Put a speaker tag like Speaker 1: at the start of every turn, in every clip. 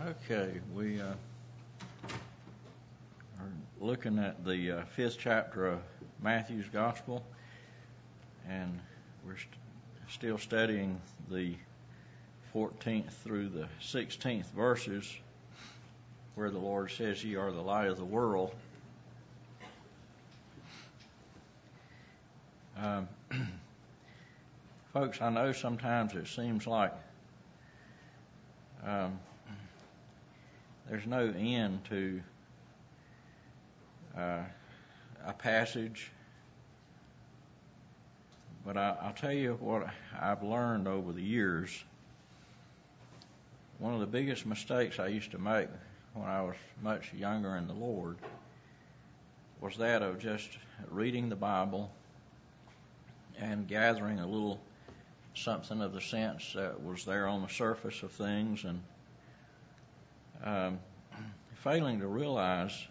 Speaker 1: Okay, we are looking at the fifth chapter of Matthew's Gospel, and we're still studying the 14th through the 16th verses, where the Lord says, "Ye are the light of the world." Folks, I know sometimes it seems like there's no end to a passage, but I'll tell you what I've learned over the years. One of the biggest mistakes I used to make when I was much younger in the Lord was that of just reading the Bible and gathering a little something of the sense that was there on the surface of things, and failing to realize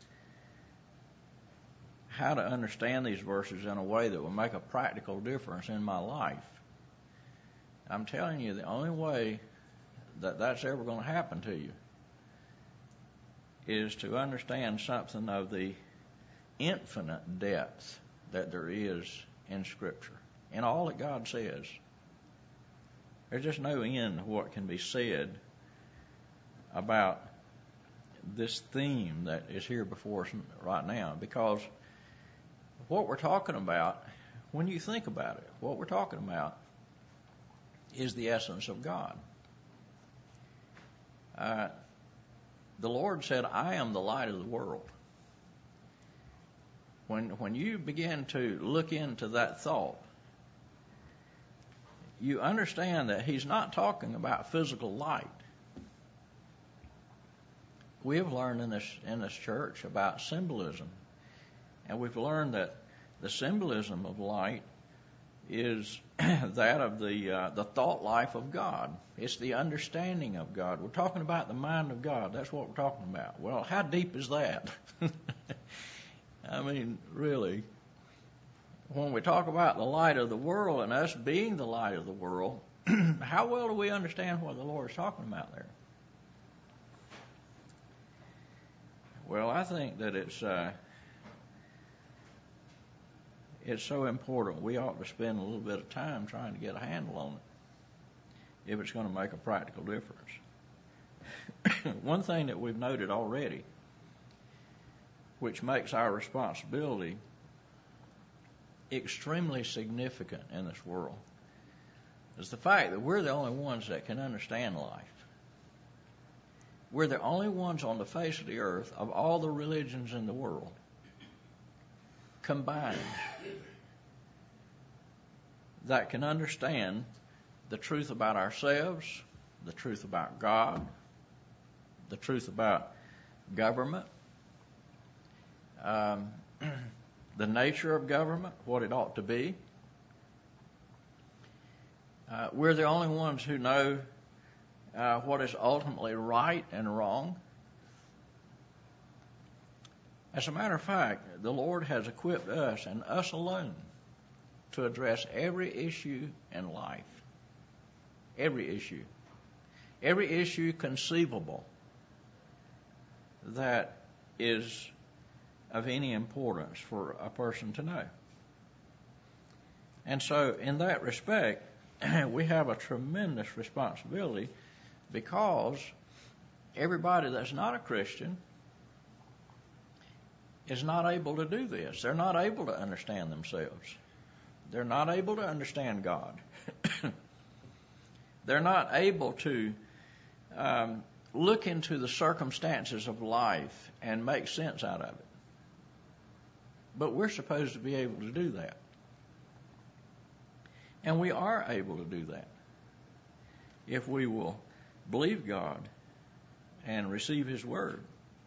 Speaker 1: how to understand these verses in a way that will make a practical difference in my life. I'm telling you, the only way that that's ever going to happen to you is to understand something of the infinite depth that there is in Scripture, in all that God says. There's just no end to what can be said about this theme that is here before us right now, because what we're talking about, when you think about it, what we're talking about is the essence of God. The Lord said, "I am the light of the world." When you begin to look into that thought, you understand that He's not talking about physical light. We have learned in this church about symbolism, and we've learned that the symbolism of light is that of the thought life of God. It's the understanding of God. We're talking about the mind of God. That's what we're talking about. Well, how deep is that? I mean, really, when we talk about the light of the world and us being the light of the world, how well do we understand what the Lord is talking about there? Well, I think that it's so important we ought to spend a little bit of time trying to get a handle on it if it's going to make a practical difference. One thing that we've noted already, which makes our responsibility extremely significant in this world, is the fact that we're the only ones that can understand life. We're the only ones on the face of the earth, of all the religions in the world combined, that can understand the truth about ourselves, the truth about God, the truth about government, the nature of government, what it ought to be. We're the only ones who know what is ultimately right and wrong. As a matter of fact, the Lord has equipped us, and us alone, to address every issue in life. Every issue. Every issue conceivable that is of any importance for a person to know. And so, in that respect, we have a tremendous responsibility, because everybody that's not a Christian is not able to do this. They're not able to understand themselves. They're not able to understand God. They're not able to look into the circumstances of life and make sense out of it. But we're supposed to be able to do that. And we are able to do that if we will believe God and receive His Word.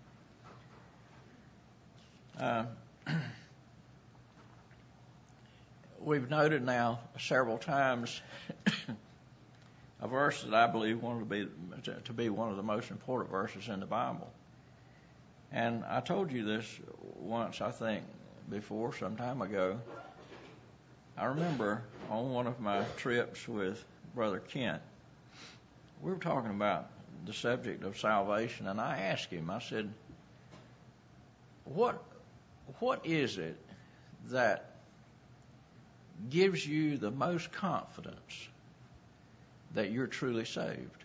Speaker 1: We've noted now several times a verse that I believe to be one of the most important verses in the Bible. And I told you this once, I think, before, some time ago. I remember on one of my trips with Brother Kent, we were talking about the subject of salvation, and I asked him, I said, what is it that gives you the most confidence that you're truly saved?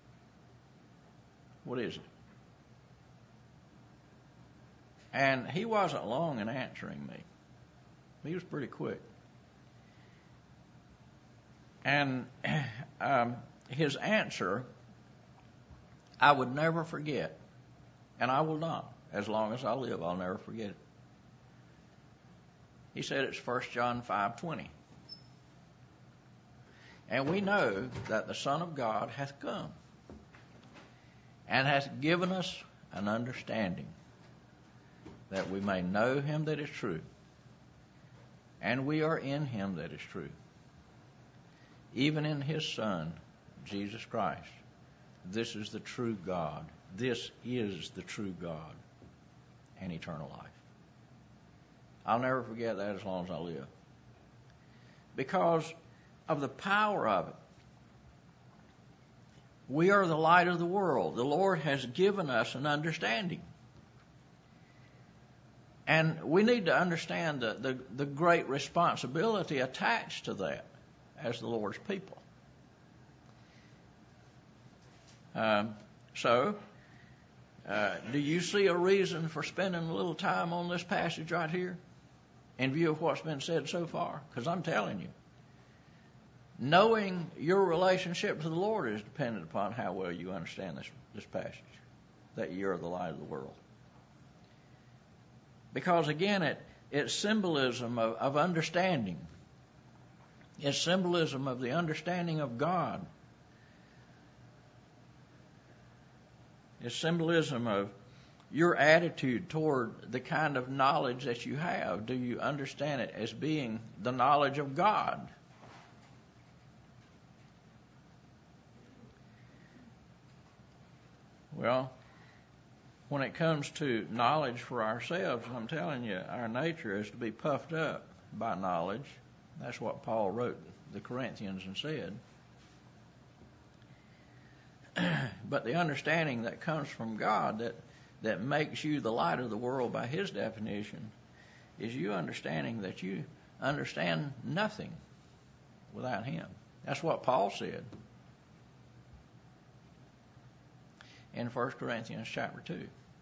Speaker 1: What is it? And he wasn't long in answering me. He was pretty quick. And his answer, I would never forget. And I will not. As long as I live, I'll never forget it. He said it's 1 John 5:20. And we know that the Son of God hath come and hath given us an understanding that we may know him that is true. And we are in him that is true, even in his Son, Jesus Christ. This is the true God. This is the true God and eternal life. I'll never forget that as long as I live. Because of the power of it. We are the light of the world. The Lord has given us an understanding. And we need to understand the great responsibility attached to that as the Lord's people. Do you see a reason for spending a little time on this passage right here in view of what's been said so far? Because I'm telling you, knowing your relationship to the Lord is dependent upon how well you understand this passage, that you're the light of the world. Because again, it's symbolism of understanding. It's symbolism of the understanding of God. It's symbolism of your attitude toward the kind of knowledge that you have. Do you understand it as being the knowledge of God? Well, when it comes to knowledge for ourselves, I'm telling you, our nature is to be puffed up by knowledge. That's what Paul wrote the Corinthians and said. But the understanding that comes from God that makes you the light of the world by his definition is you understanding that you understand nothing without him. That's what Paul said in 1 Corinthians chapter 2.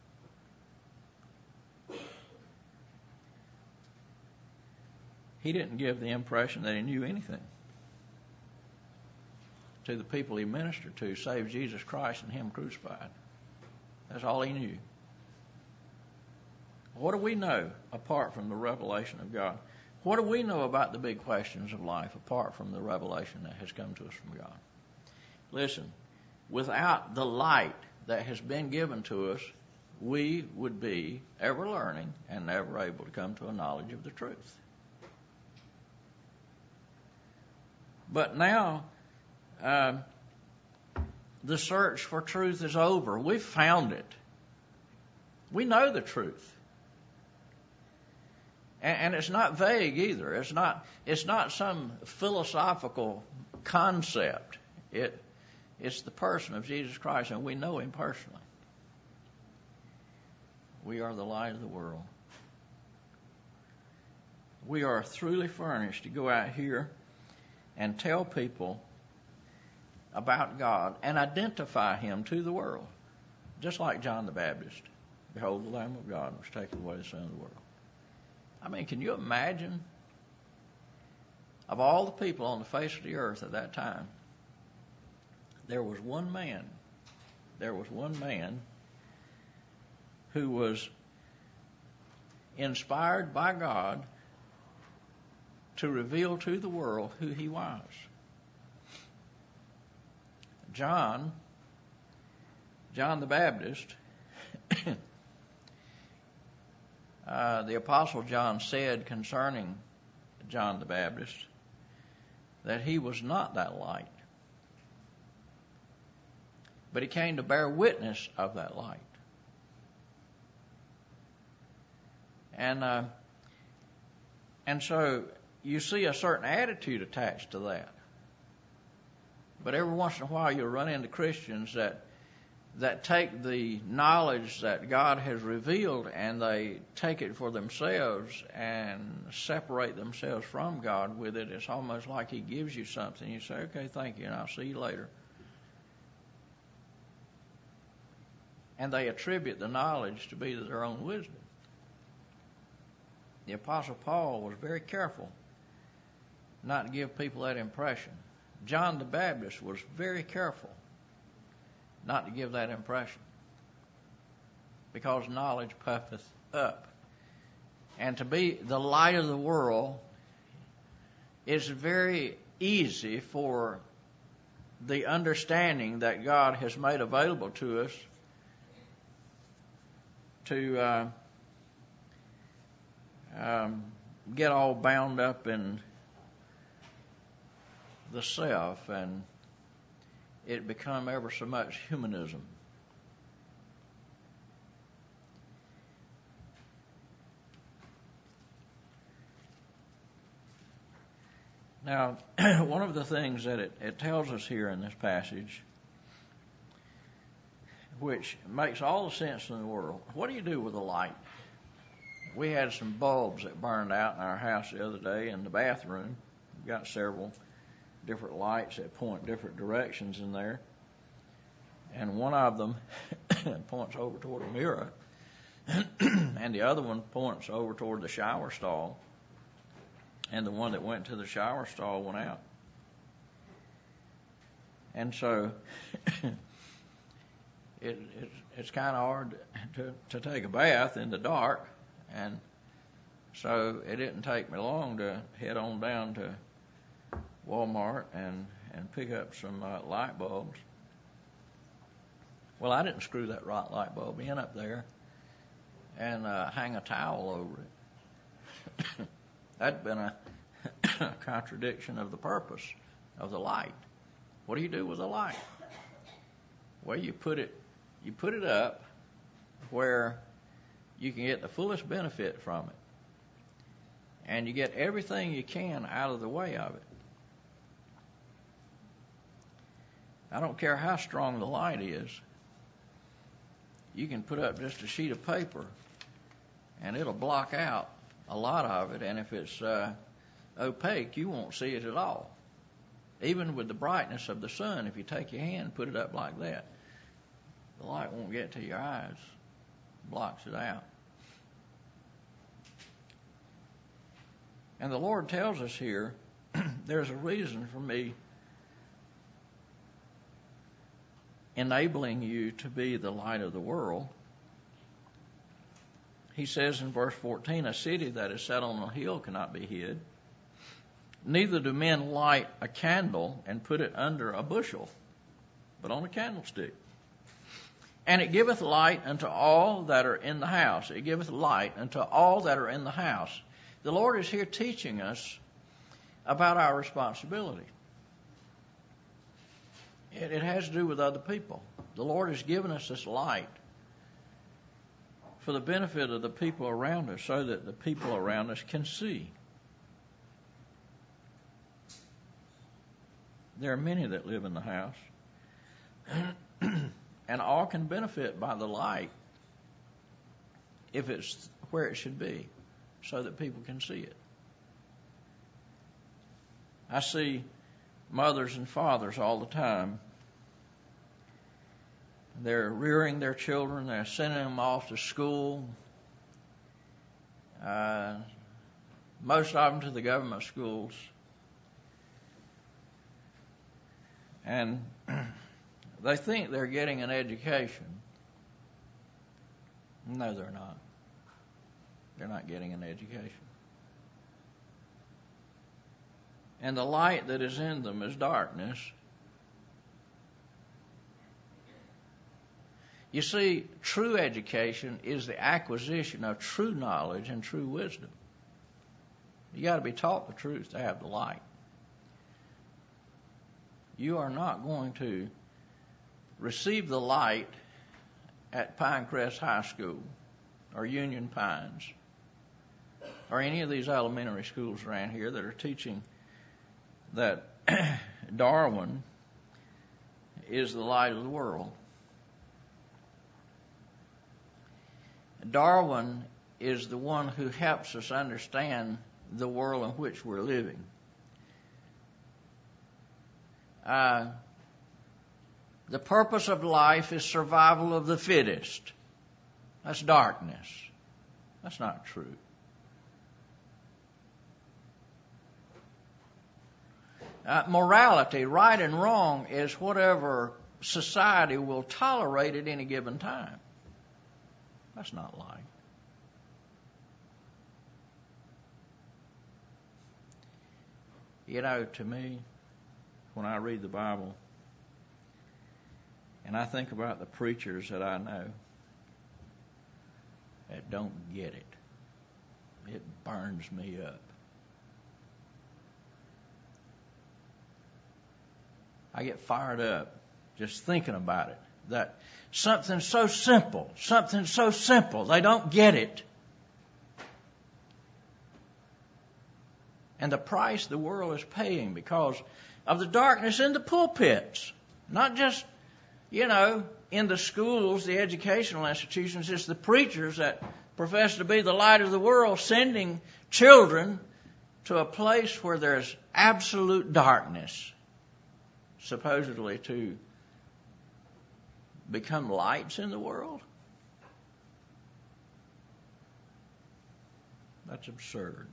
Speaker 1: He didn't give the impression that he knew anything to the people he ministered to, save Jesus Christ and him crucified. That's all he knew. What do we know apart from the revelation of God? What do we know about the big questions of life apart from the revelation that has come to us from God? Listen, without the light that has been given to us, we would be ever learning and never able to come to a knowledge of the truth. But now, the search for truth is over. We've found it. We know the truth. And it's not vague either. It's not some philosophical concept. It's the person of Jesus Christ, and we know him personally. We are the light of the world. We are truly furnished to go out here and tell people about God and identify him to the world. Just like John the Baptist. Behold, the Lamb of God was taken away the sin of the world. I mean, can you imagine? Of all the people on the face of the earth at that time, there was one man who was inspired by God to reveal to the world who he was. John the Baptist, the Apostle John said concerning John the Baptist that he was not that light, but he came to bear witness of that light. And so you see a certain attitude attached to that. But every once in a while you'll run into Christians that take the knowledge that God has revealed and they take it for themselves and separate themselves from God with it. It's almost like He gives you something. You say, okay, thank you, and I'll see you later. And they attribute the knowledge to be their own wisdom. The Apostle Paul was very careful not to give people that impression. John the Baptist was very careful not to give that impression, because knowledge puffeth up. And to be the light of the world, it's very easy for the understanding that God has made available to us to get all bound up in the self, and it become ever so much humanism. Now, one of the things that it tells us here in this passage, which makes all the sense in the world, what do you do with a light? We had some bulbs that burned out in our house the other day in the bathroom. We've got several different lights that point different directions in there. And one of them points over toward a mirror, and the other one points over toward the shower stall. And the one that went to the shower stall went out. And so it's kind of hard to take a bath in the dark. And so it didn't take me long to head on down to Walmart and pick up some light bulbs. Well, I didn't screw that light bulb in up there and hang a towel over it. That'd been a contradiction of the purpose of the light. What do you do with a light? Well, you put it up where you can get the fullest benefit from it, and you get everything you can out of the way of it. I don't care how strong the light is. You can put up just a sheet of paper, and it'll block out a lot of it, and if it's opaque, you won't see it at all. Even with the brightness of the sun, if you take your hand and put it up like that, the light won't get to your eyes. It blocks it out. And the Lord tells us here, there's a reason for me enabling you to be the light of the world. He says in verse 14, a city that is set on a hill cannot be hid. Neither do men light a candle and put it under a bushel, but on a candlestick. And it giveth light unto all that are in the house. It giveth light unto all that are in the house. The Lord is here teaching us about our responsibility. It has to do with other people. The Lord has given us this light for the benefit of the people around us, so that the people around us can see. There are many that live in the house, and all can benefit by the light if it's where it should be, so that people can see it. I see mothers and fathers all the time. They're rearing their children. They're sending them off to school. Most of them to the government schools. And they think they're getting an education. No, they're not. They're not getting an education. And the light that is in them is darkness. You see, true education is the acquisition of true knowledge and true wisdom. You got to be taught the truth to have the light. You are not going to receive the light at Pinecrest High School or Union Pines or any of these elementary schools around here that are teaching that Darwin is the light of the world. Darwin is the one who helps us understand the world in which we're living. The purpose of life is survival of the fittest. That's darkness. That's not true. Morality, right and wrong, is whatever society will tolerate at any given time. That's not life. You know, to me, when I read the Bible, and I think about the preachers that I know that don't get it, it burns me up. I get fired up just thinking about it. That something so simple, they don't get it. And the price the world is paying because of the darkness in the pulpits. Not just, in the schools, the educational institutions. It's the preachers that profess to be the light of the world sending children to a place where there's absolute darkness, supposedly to become lights in the world. That's absurd.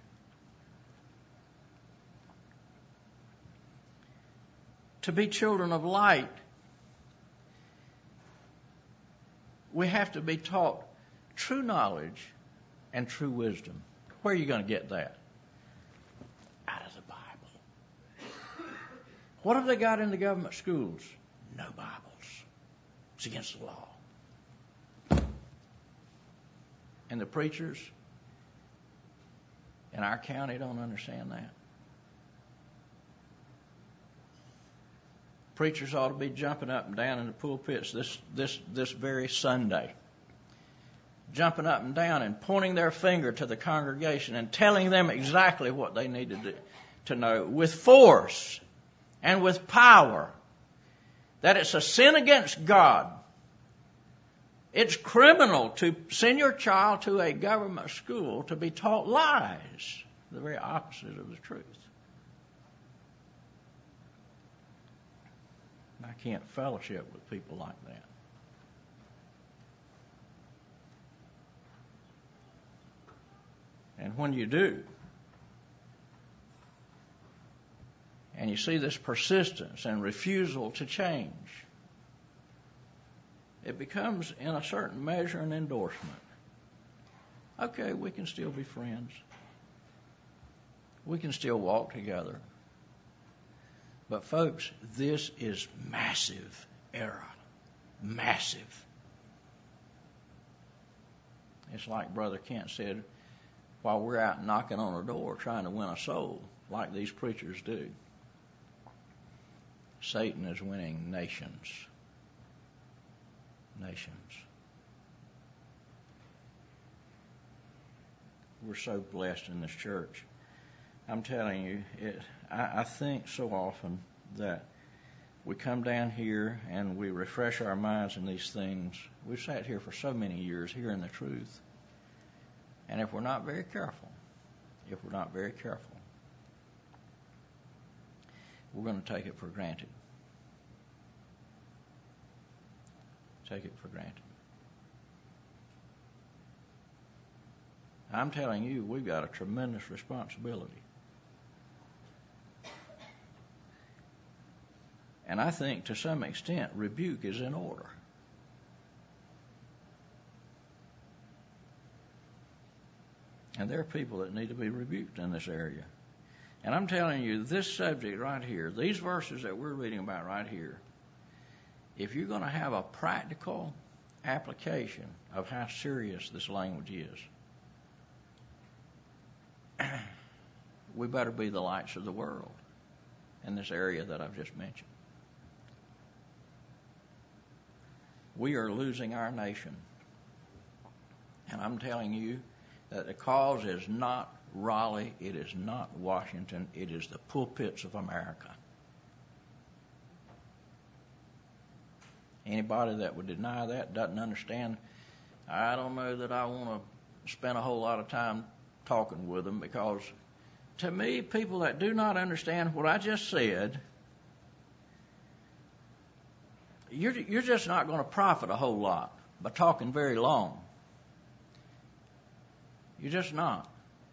Speaker 1: To be children of light, we have to be taught true knowledge and true wisdom. Where are you going to get that? Out of the Bible. What have they got in the government schools? No Bibles. It's against the law. And the preachers in our county don't understand that. Preachers ought to be jumping up and down in the pulpits this very Sunday. Jumping up and down and pointing their finger to the congregation and telling them exactly what they needed to know with force and with power. That it's a sin against God. It's criminal to send your child to a government school to be taught lies, the very opposite of the truth. I can't fellowship with people like that. And when you do, and you see this persistence and refusal to change, it becomes, in a certain measure, an endorsement. Okay, we can still be friends. We can still walk together. But folks, this is massive error. Massive. It's like Brother Kent said, while we're out knocking on a door trying to win a soul, like these preachers do, Satan is winning nations. Nations. We're so blessed in this church. I'm telling you, I think so often that we come down here and we refresh our minds in these things. We've sat here for so many years hearing the truth. And if we're not very careful, we're going to take it for granted. Take it for granted. I'm telling you, we've got a tremendous responsibility. And I think, to some extent, rebuke is in order. And there are people that need to be rebuked in this area. And I'm telling you, this subject right here, these verses that we're reading about right here, if you're going to have a practical application of how serious this language is, we better be the lights of the world in this area that I've just mentioned. We are losing our nation. And I'm telling you that the cause is not Raleigh, it is not Washington, it is the pulpits of America. Anybody that would deny that doesn't understand I don't know that I want to spend a whole lot of time talking with them, because to me, people that do not understand what I just said, you're just not going to profit a whole lot by talking very long. You're just not.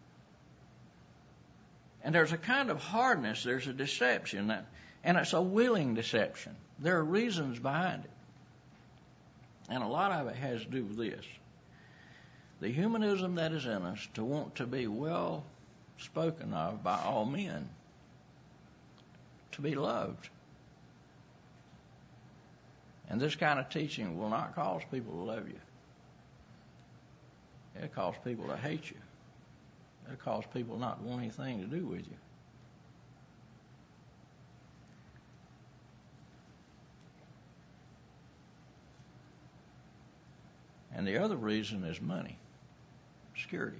Speaker 1: And there's a kind of hardness, there's a deception, and it's a willing deception. There are reasons behind it. And a lot of it has to do with this. The humanism that is in us to want to be well spoken of by all men, to be loved. And this kind of teaching will not cause people to love you. It'll cause people to hate you. It'll cause people not to want anything to do with you. And the other reason is money, security.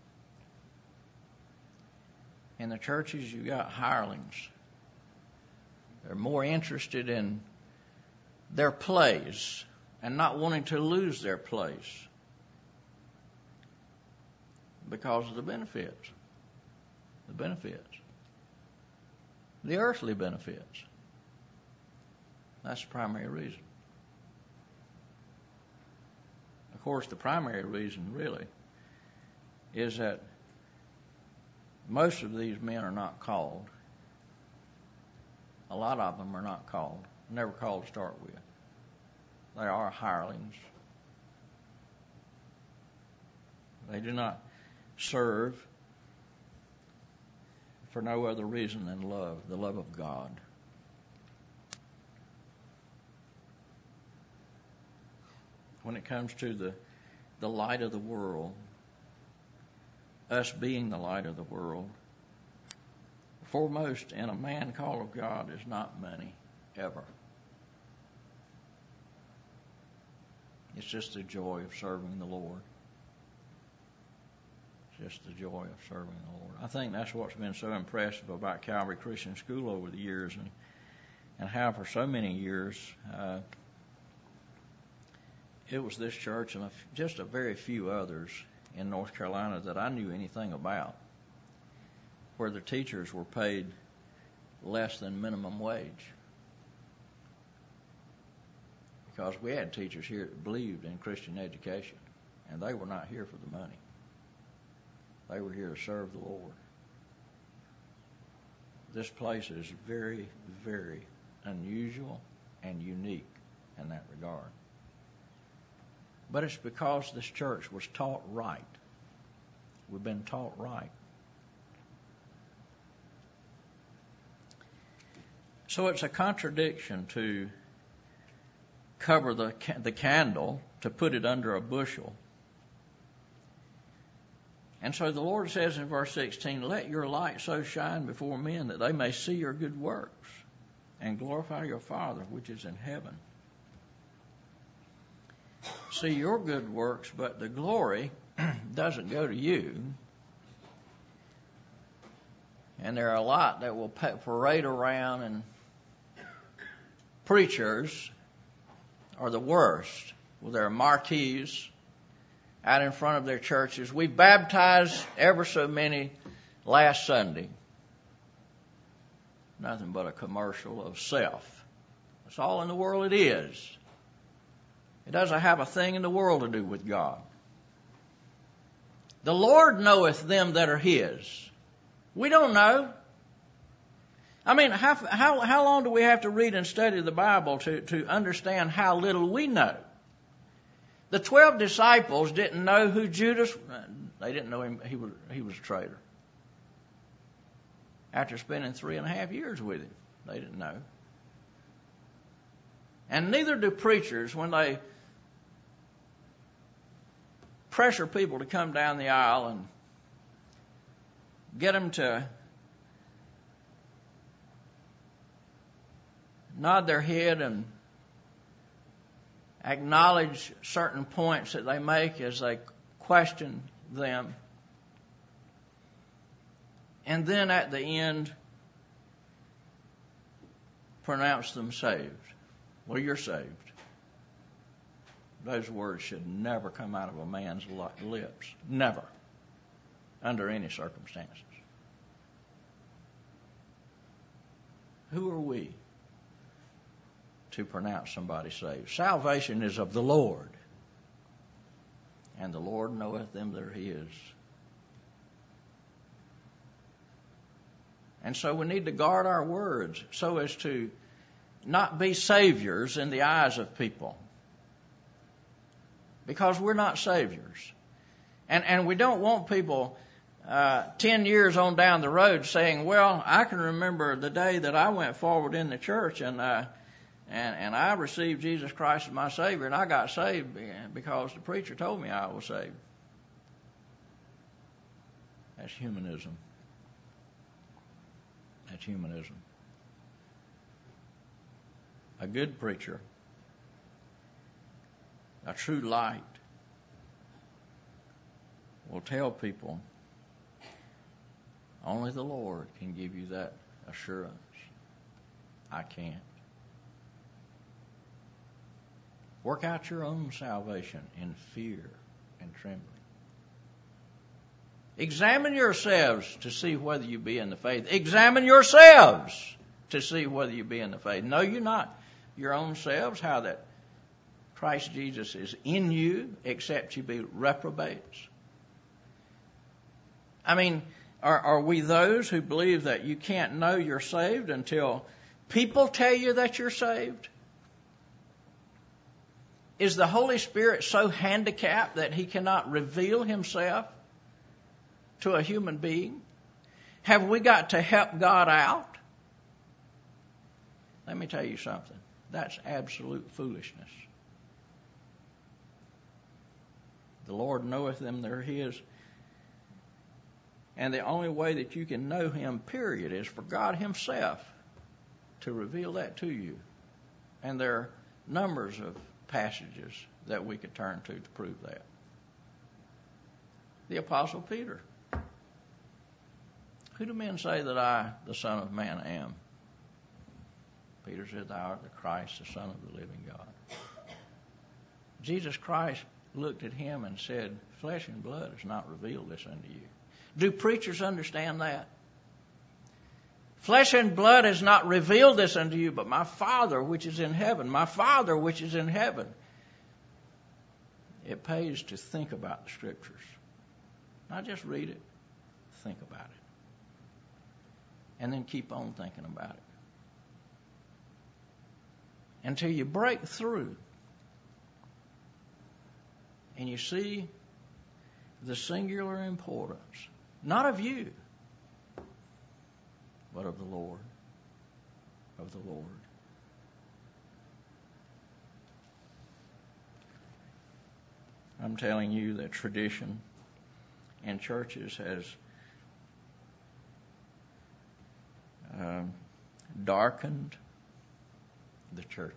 Speaker 1: In the churches, you got hirelings. They're more interested in their place and not wanting to lose their place because of the benefits. The benefits. The earthly benefits. That's the primary reason. Of course, the primary reason really is that most of these men are not called. A lot of them are not called. Never called to start with. They are hirelings. They do not serve for no other reason than love, the love of God. When it comes to the light of the world, us being the light of the world, foremost in a man called of God is not money, ever. It's just the joy of serving the Lord. It's just the joy of serving the Lord. I think that's what's been so impressive about Calvary Christian School over the years, and how for so many years it was this church and just a very few others in North Carolina that I knew anything about, where the teachers were paid less than minimum wage. Because we had teachers here that believed in Christian education, and they were not here for the money. They were here to serve the Lord. This place is very, very unusual and unique in that regard. But it's because this church was taught right. We've been taught right. So it's a contradiction to cover the candle, to put it under a bushel. And so the Lord says in verse 16, "Let your light so shine before men that they may see your good works and glorify your Father which is in heaven." See your good works, but the glory doesn't go to you. And there are a lot that will parade around, and preachers are the worst with their marquees out in front of their churches. We baptized ever so many last Sunday. Nothing but a commercial of self. That's all in the world it is. It doesn't have a thing in the world to do with God. The Lord knoweth them that are His. We don't know. I mean, how long do we have to read and study the Bible to understand how little we know? The 12 disciples didn't know who Judas. They didn't know him. He was a traitor. After spending 3.5 years with him, they didn't know. And neither do preachers when they pressure people to come down the aisle and get them to nod their head and acknowledge certain points that they make as they question them. And then at the end, pronounce them saved. Well, you're saved. those words should never come out of a man's lips. Never. Under any circumstances. Who are we to pronounce somebody saved? Salvation is of the Lord, and the Lord knoweth them that are His. And so we need to guard our words so as to not be saviors in the eyes of people, because we're not saviors. And we don't want people 10 years on down the road saying, well, I can remember the day that I went forward in the church and I received Jesus Christ as my Savior, and I got saved because the preacher told me I was saved. That's humanism. That's humanism. A good preacher, a true light, will tell people only the Lord can give you that assurance. I can't. Work out your own salvation in fear and trembling. Examine yourselves to see whether you be in the faith. Examine yourselves to see whether you be in the faith. Know you not your own selves how that Christ Jesus is in you, except you be reprobates? I mean, are we those who believe that you can't know you're saved until people tell you that you're saved? Is the Holy Spirit so handicapped that He cannot reveal Himself to a human being? Have we got to help God out? Let me tell you something. That's absolute foolishness. The Lord knoweth them that are His. And the only way that you can know Him, period, is for God Himself to reveal that to you. And there are numbers of passages that we could turn to prove that. The Apostle Peter. Who do men say that I, the Son of Man, am? Peter said, Thou art the Christ, the Son of the living God. Jesus Christ looked at him and said, Flesh and blood has not revealed this unto you. Do preachers understand that? Flesh and blood has not revealed this unto you, but my Father which is in heaven. My Father which is in heaven. It pays to think about the Scriptures. Not just read it, think about it. And then keep on thinking about it. Until you break through and you see the singular importance, not of you, but of the Lord. Of the Lord. I'm telling you that tradition in churches has darkened the churches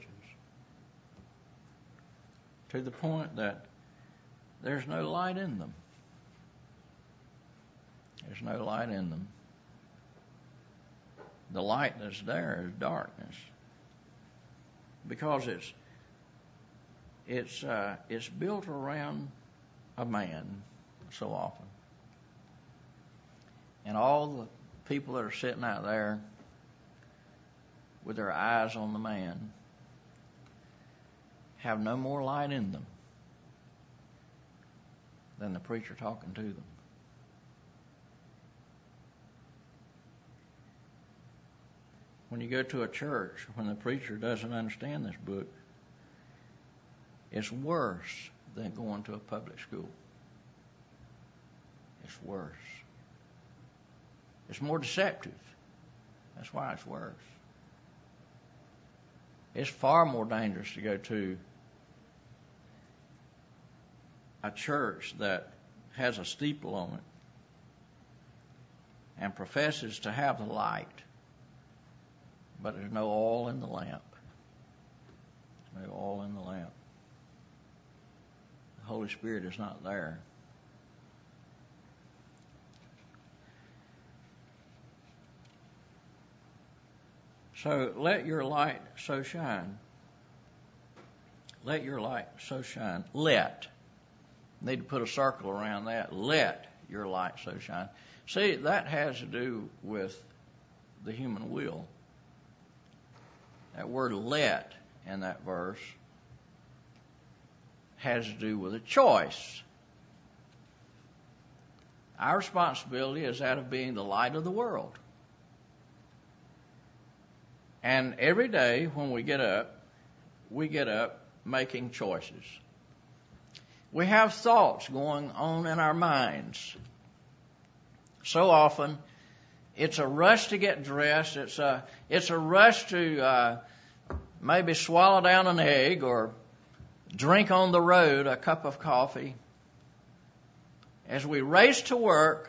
Speaker 1: to the point that there's no light in them. There's no light in them. The light that's there is darkness, because it's built around a man so often, and all the people that are sitting out there with their eyes on the man have no more light in them than the preacher talking to them. When you go to a church, when the preacher doesn't understand this book, it's worse than going to a public school. It's worse. It's more deceptive. That's why it's worse. It's far more dangerous to go to a church that has a steeple on it and professes to have the light, but there's no oil in the lamp. There's no oil in the lamp. The Holy Spirit is not there. So let your light so shine. Let your light so shine. Let. Need to put a circle around that. Let your light so shine. See, that has to do with the human will. That word let in that verse has to do with a choice. Our responsibility is that of being the light of the world. And every day when we get up making choices. We have thoughts going on in our minds. So often, it's a rush to get dressed. It's a rush to maybe swallow down an egg or drink on the road a cup of coffee. As we race to work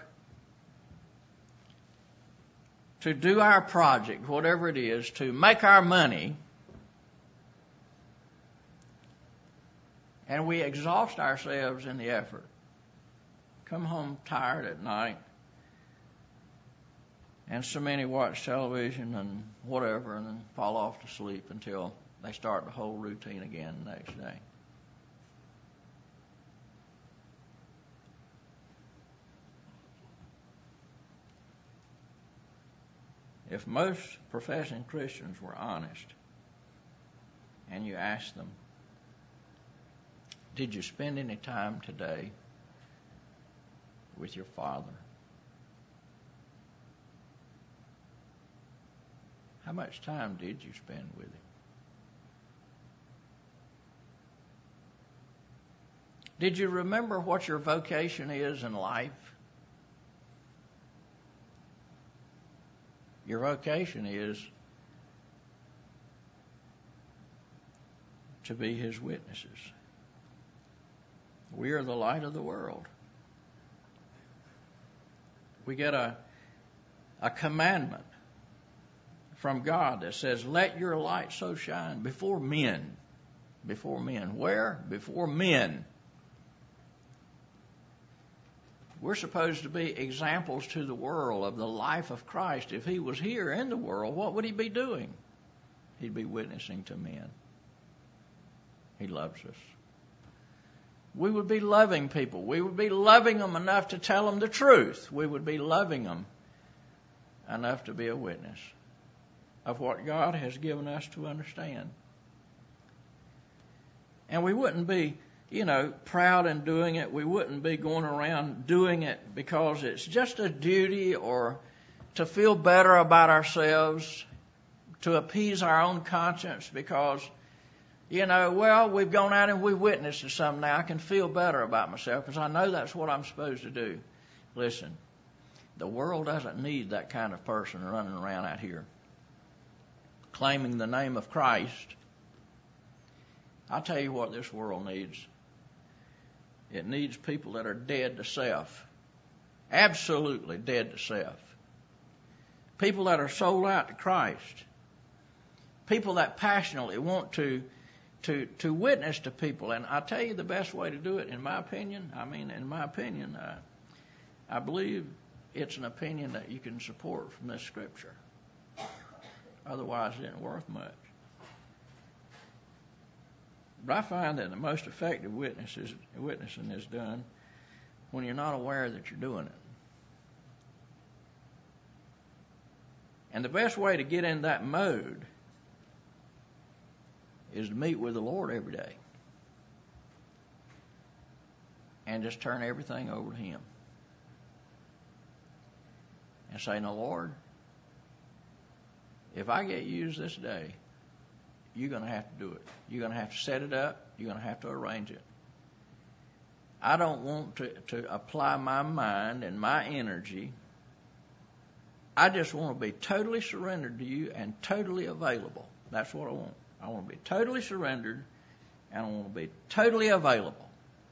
Speaker 1: to do our project, whatever it is, to make our money, and we exhaust ourselves in the effort. Come home tired at night, and so many watch television and whatever, and then fall off to sleep until they start the whole routine again the next day. If most professing Christians were honest, and you asked them, did you spend any time today with your Father? How much time did you spend with Him? Did you remember what your vocation is in life? Your vocation is to be His witnesses. We are the light of the world. We get a commandment from God that says, let your light so shine before men. Before men. Where? Before men. We're supposed to be examples to the world of the life of Christ. If He was here in the world, what would He be doing? He'd be witnessing to men. He loves us. We would be loving people. We would be loving them enough to tell them the truth. We would be loving them enough to be a witness of what God has given us to understand. And we wouldn't be, proud in doing it. We wouldn't be going around doing it because it's just a duty or to feel better about ourselves, to appease our own conscience because, we've gone out and we witnessed to something now. I can feel better about myself because I know that's what I'm supposed to do. Listen, the world doesn't need that kind of person running around out here claiming the name of Christ. I'll tell you what this world needs. It needs people that are dead to self. Absolutely dead to self. People that are sold out to Christ. People that passionately want to witness to people. And I'll tell you the best way to do it, in my opinion, I believe it's an opinion that you can support from this scripture. Otherwise, it isn't worth much. But I find that the most effective witnessing is done when you're not aware that you're doing it. And the best way to get in that mode is to meet with the Lord every day and just turn everything over to Him and say, "Now, Lord, if I get used this day, you're going to have to do it. You're going to have to set it up. You're going to have to arrange it. I don't want to apply my mind and my energy. I just want to be totally surrendered to you and totally available. That's what I want. I want to be totally surrendered and I want to be totally available."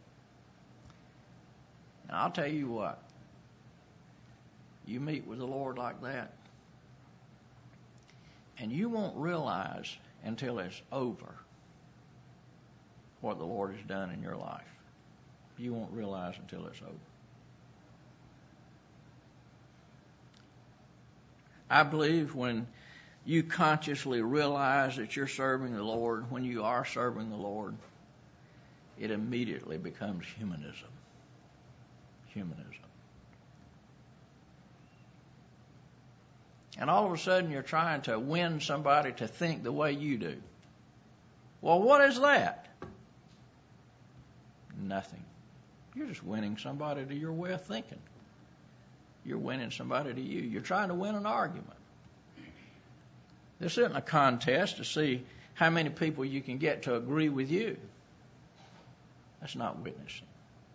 Speaker 1: And I'll tell you what, you meet with the Lord like that, and you won't realize until it's over what the Lord has done in your life. You won't realize until it's over. I believe when you consciously realize that you're serving the Lord, when you are serving the Lord, it immediately becomes humanism. Humanism. And all of a sudden you're trying to win somebody to think the way you do. Well, what is that? Nothing. You're just winning somebody to your way of thinking. You're winning somebody to you. You're trying to win an argument. This isn't a contest to see how many people you can get to agree with you. That's not witnessing.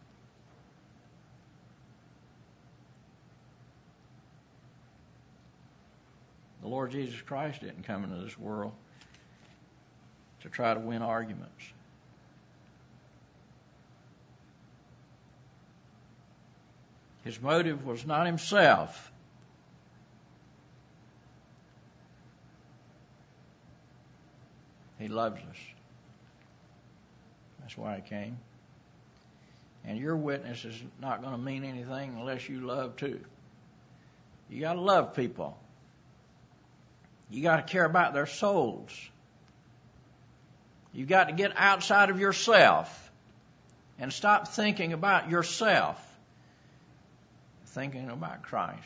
Speaker 1: The Lord Jesus Christ didn't come into this world to try to win arguments. His motive was not himself. He loves us. That's why he came. And your witness is not going to mean anything unless you love too. You got to love people. You got to care about their souls. You've got to get outside of yourself and stop thinking about yourself, thinking about Christ.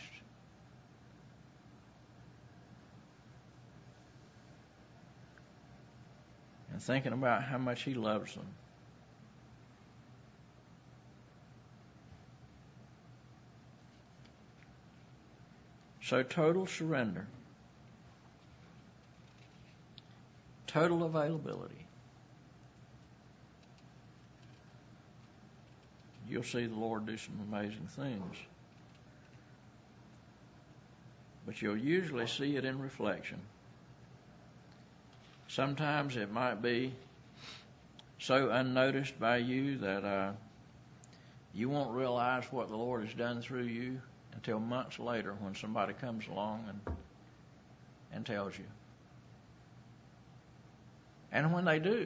Speaker 1: And thinking about how much He loves them. So total surrender. Total availability. You'll see the Lord do some amazing things. But you'll usually see it in reflection. Sometimes it might be so unnoticed by you that you won't realize what the Lord has done through you until months later when somebody comes along and tells you. And when they do,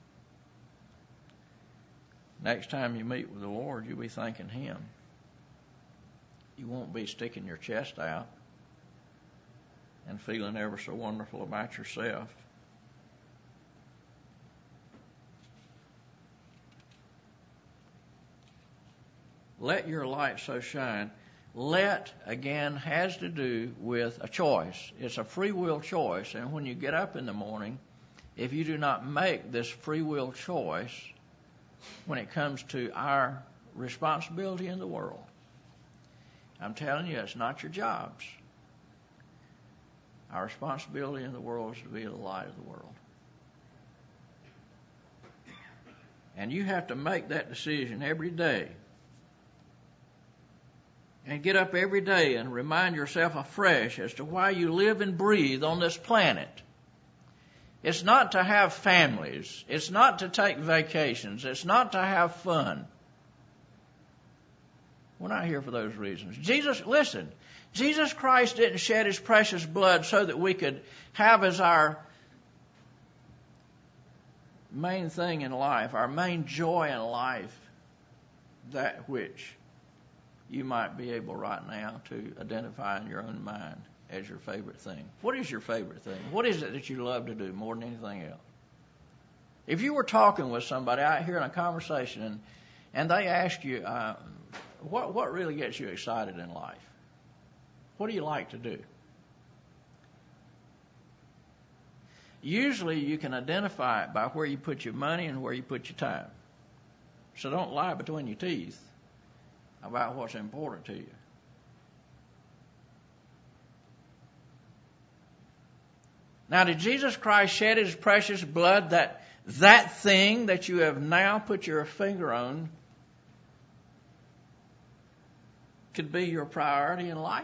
Speaker 1: next time you meet with the Lord, you'll be thanking Him. You won't be sticking your chest out and feeling ever so wonderful about yourself. Let your light so shine. Let, again, has to do with a choice. It's a free will choice. And when you get up in the morning, if you do not make this free will choice when it comes to our responsibility in the world, I'm telling you, it's not your jobs. Our responsibility in the world is to be the light of the world. And you have to make that decision every day. And get up every day and remind yourself afresh as to why you live and breathe on this planet. It's not to have families. It's not to take vacations. It's not to have fun. We're not here for those reasons. Jesus Christ didn't shed His precious blood so that we could have as our main thing in life, our main joy in life, that which you might be able right now to identify in your own mind as your favorite thing. What is your favorite thing? What is it that you love to do more than anything else? If you were talking with somebody out here in a conversation and they ask you, what really gets you excited in life? What do you like to do? Usually you can identify it by where you put your money and where you put your time. So don't lie between your teeth about what's important to you. Now, did Jesus Christ shed His precious blood that thing that you have now put your finger on could be your priority in life?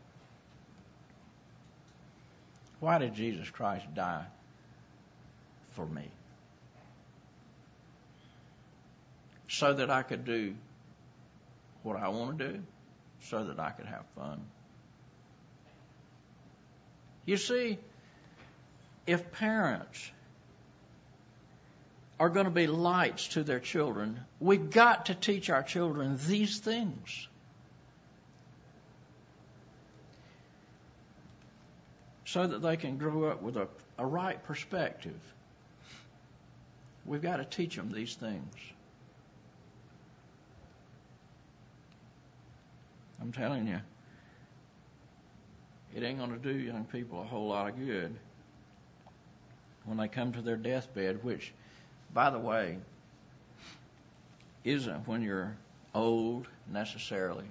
Speaker 1: Why did Jesus Christ die for me? So that I could do what I want to do, so that I could have fun. You see, if parents are going to be lights to their children, we've got to teach our children these things. So that they can grow up with a right perspective. We've got to teach them these things. I'm telling you, it ain't going to do young people a whole lot of good when they come to their deathbed, which, by the way, isn't when you're old necessarily.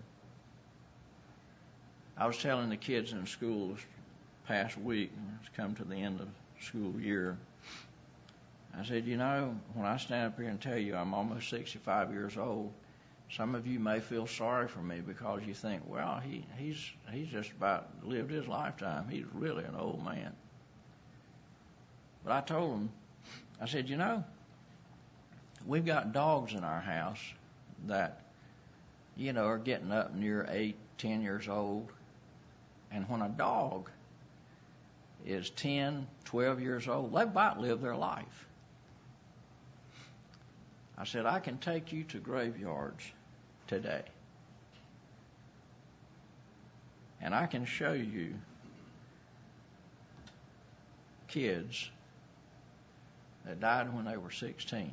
Speaker 1: I was telling the kids in school this past week, it's come to the end of the school year, I said, you know, when I stand up here and tell you I'm almost 65 years old, some of you may feel sorry for me because you think, well, he's just about lived his lifetime. He's really an old man. But I told them, I said, you know, we've got dogs in our house that, you know, are getting up near 8, 10 years old. And when a dog is 10, 12 years old, they've about lived their life. I said, I can take you to graveyards today, and I can show you kids that died when they were 16.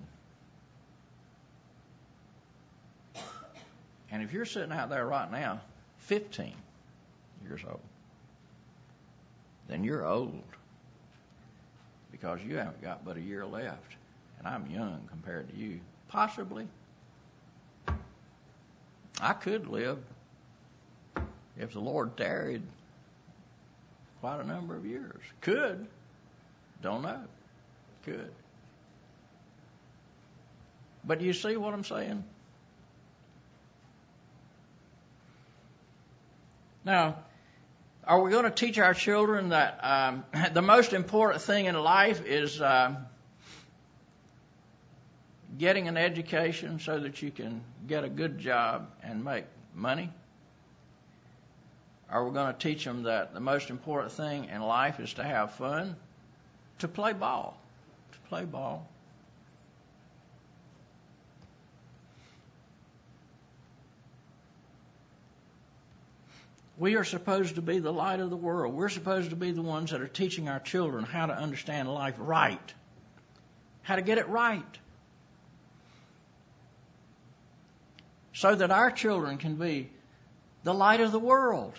Speaker 1: And if you're sitting out there right now, 15 years old, then you're old, because you haven't got but a year left, and I'm young compared to you. Possibly, I could live, if the Lord tarried, quite a number of years. Could. Don't know. Could. But do you see what I'm saying? Now, are we going to teach our children that the most important thing in life is getting an education so that you can get a good job and make money? Are we going to teach them that the most important thing in life is to have fun, to play ball, to play ball? We are supposed to be the light of the world. We're supposed to be the ones that are teaching our children how to understand life right, how to get it right, so that our children can be the light of the world.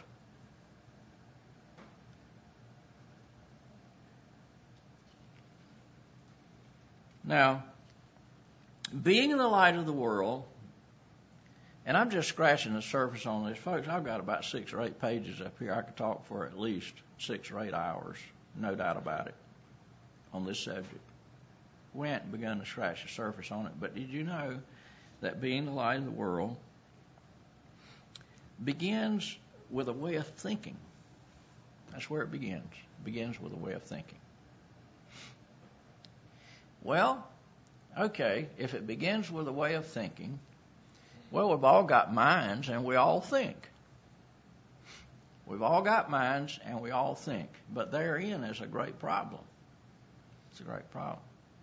Speaker 1: Now, being the light of the world, and I'm just scratching the surface on this, folks. I've got about 6 or 8 pages up here. I could talk for at least 6 or 8 hours, no doubt about it, on this subject. We hadn't begun to scratch the surface on it, but did you know that being the light of the world begins with a way of thinking? That's where it begins. It begins with a way of thinking. Well, okay, if it begins with a way of thinking, well, we've all got minds and we all think. We've all got minds and we all think. But therein is a great problem. It's a great problem.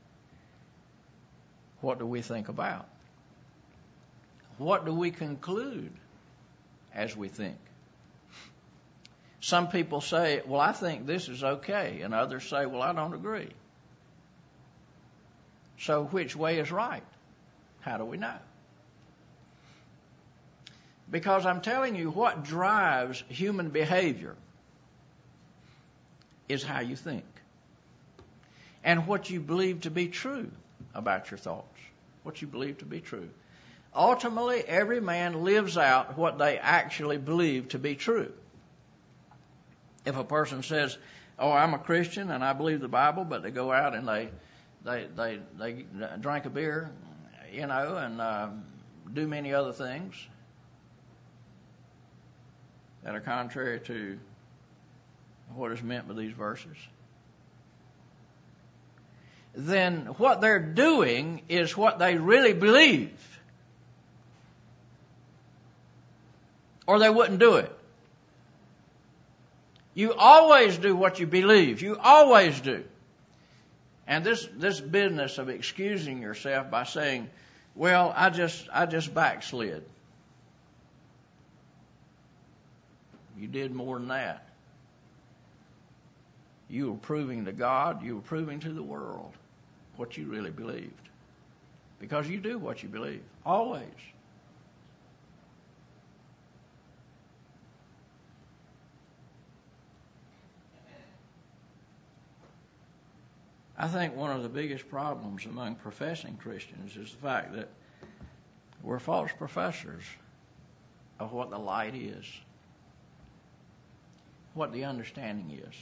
Speaker 1: What do we think about? What do we conclude as we think? Some people say, well, I think this is okay, and others say, well, I don't agree. So which way is right? How do we know? Because I'm telling you, what drives human behavior is how you think and what you believe to be true about your thoughts, what you believe to be true. Ultimately, every man lives out what they actually believe to be true. If a person says, oh, I'm a Christian and I believe the Bible, but they go out and they drink a beer, you know, and do many other things that are contrary to what is meant by these verses, then what they're doing is what they really believe, or they wouldn't do it. You always do what you believe. You always do. And this business of excusing yourself by saying, well, I just backslid. You did more than that. You were proving to God, you were proving to the world what you really believed. Because you do what you believe. Always. I think one of the biggest problems among professing Christians is the fact that we're false professors of what the light is, what the understanding is.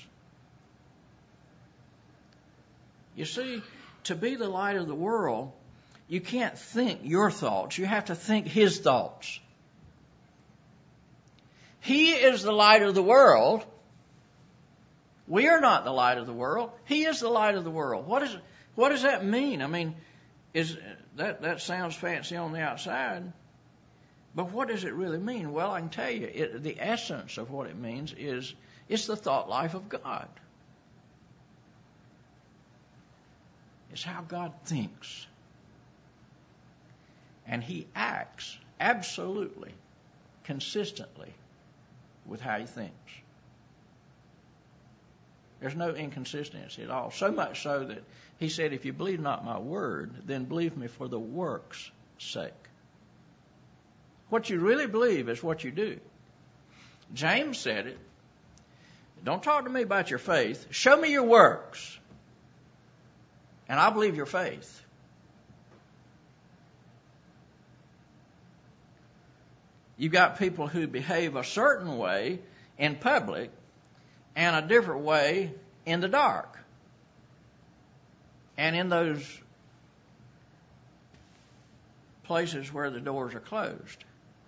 Speaker 1: You see, to be the light of the world, you can't think your thoughts. You have to think His thoughts. He is the light of the world. We are not the light of the world. He is the light of the world. What does that mean? I mean, that sounds fancy on the outside, but what does it really mean? Well, I can tell you, the essence of what it means is it's the thought life of God. It's how God thinks. And He acts absolutely, consistently with how He thinks. There's no inconsistency at all. So much so that He said, if you believe not my word, then believe me for the work's sake. What you really believe is what you do. James said it. Don't talk to me about your faith. Show me your works, and I'll believe your faith. You've got people who behave a certain way in public and a different way in the dark. And in those places where the doors are closed.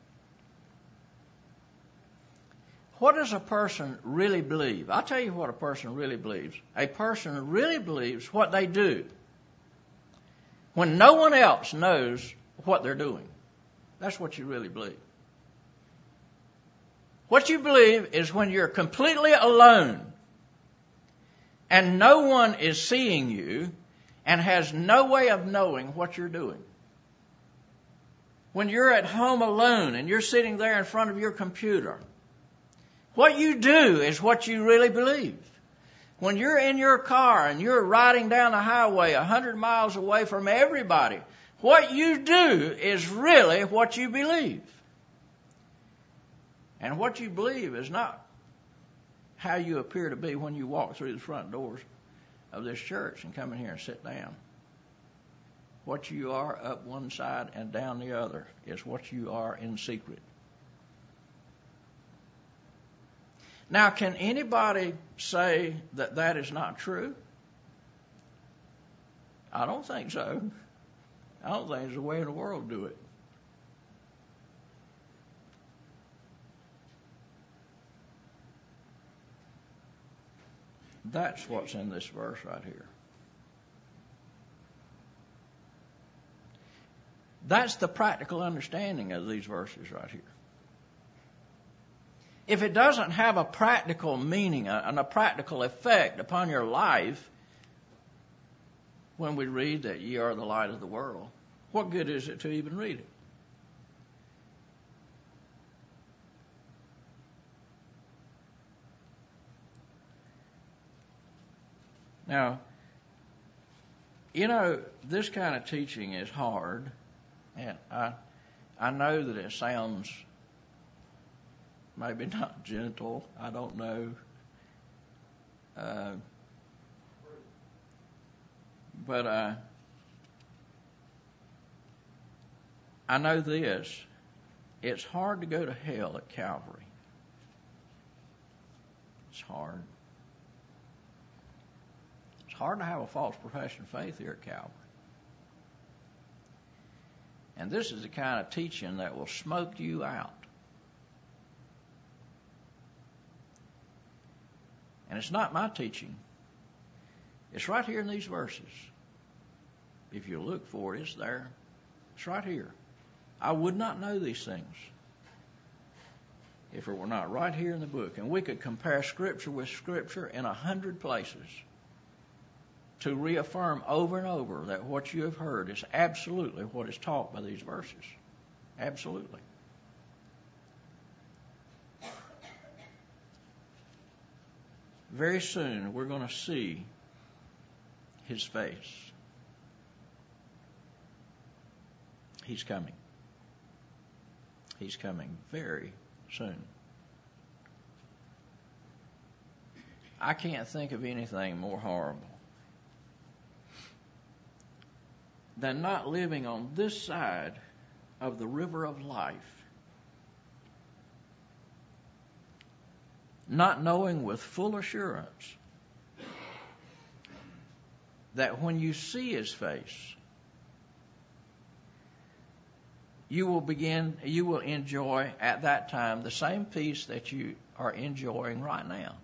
Speaker 1: What does a person really believe? I'll tell you what a person really believes. A person really believes what they do when no one else knows what they're doing. That's what you really believe. What you believe is when you're completely alone and no one is seeing you and has no way of knowing what you're doing. When you're at home alone and you're sitting there in front of your computer, what you do is what you really believe. When you're in your car and you're riding down the highway 100 miles away from everybody, what you do is really what you believe. And what you believe is not how you appear to be when you walk through the front doors of this church and come in here and sit down. What you are up one side and down the other is what you are in secret. Now, can anybody say that that is not true? I don't think so. I don't think it's the way in the world to do it. That's what's in this verse right here. That's the practical understanding of these verses right here. If it doesn't have a practical meaning and a practical effect upon your life, when we read that ye are the light of the world, what good is it to even read it? Now, you know, this kind of teaching is hard, and I know that it sounds maybe not gentle, I don't know. But I know this. It's hard to go to hell at Calvary. It's hard. It's hard to have a false profession of faith here at Calvary. And this is the kind of teaching that will smoke you out. And it's not my teaching. It's right here in these verses. If you look for it, it's there. It's right here. I would not know these things if it were not right here in the book. And we could compare Scripture with Scripture in 100 places to reaffirm over and over that what you have heard is absolutely what is taught by these verses. Absolutely. Very soon we're going to see His face. He's coming. He's coming very soon. I can't think of anything more horrible than not living on this side of the river of life, not knowing with full assurance that when you see His face, you will enjoy at that time the same peace that you are enjoying right now.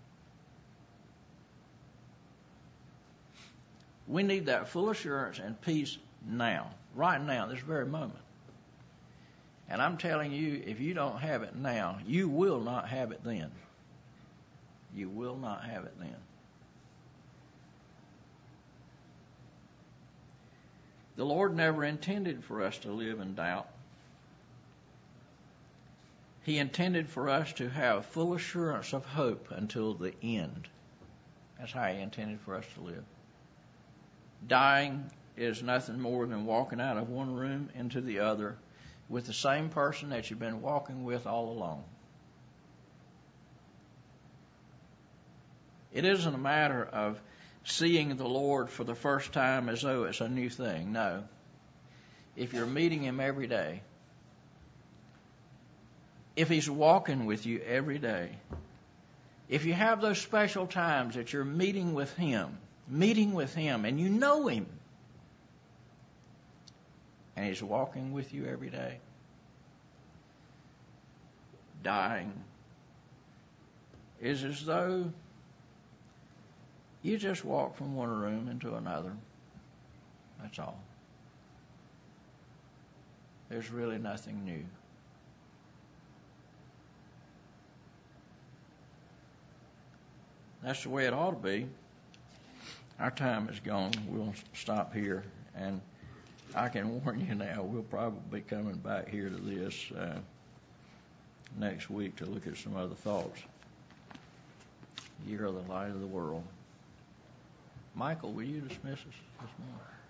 Speaker 1: We need that full assurance and peace now, right now, this very moment. And I'm telling you, if you don't have it now, you will not have it then. You will not have it then. The Lord never intended for us to live in doubt. He intended for us to have full assurance of hope until the end. That's how He intended for us to live. Dying is nothing more than walking out of one room into the other with the same person that you've been walking with all along. It isn't a matter of seeing the Lord for the first time as though it's a new thing. No. If you're meeting Him every day, if He's walking with you every day, if you have those special times that you're meeting with Him, and you know Him, and He's walking with you every day, dying is as though you just walk from one room into another. That's all. There's really nothing new. That's the way it ought to be. Our time is gone. We'll stop here. And I can warn you now, we'll probably be coming back here to this next week to look at some other thoughts. You're the light of the world. Michael, will you dismiss us this morning?